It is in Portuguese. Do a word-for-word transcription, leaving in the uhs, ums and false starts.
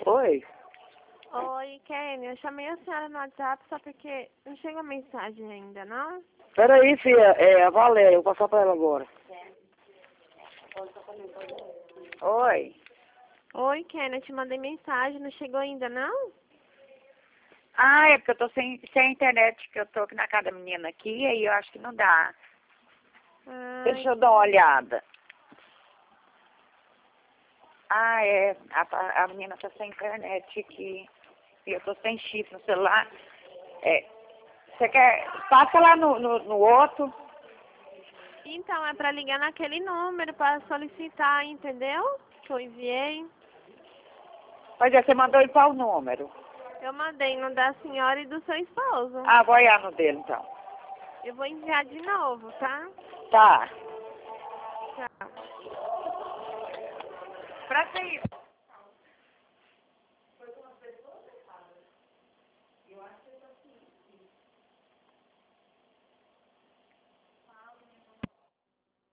Oi? Oi, Kenny, eu chamei a senhora no WhatsApp só porque não chegou mensagem ainda, não? Peraí, filha, é a Valéria, eu vou passar pra ela agora. Oi? Oi, Kenny, eu te mandei mensagem, não chegou ainda, não? Ah, é porque eu tô sem, sem internet, que eu tô aqui na casa da menina aqui, aí eu acho que não dá. Ai, Deixa eu dar uma olhada. Ah, é, a, a menina tá sem internet aqui, e eu tô sem chip no celular. É, você quer, passa lá no, no, no outro. então, é pra ligar naquele número pra solicitar, entendeu? Que eu enviei. Pois é, você mandou em qual número? Eu mandei no da senhora e do seu esposo. Ah, vou olhar no dele, então. Eu vou enviar de novo, tá? Tá. Tchau. Pra isso.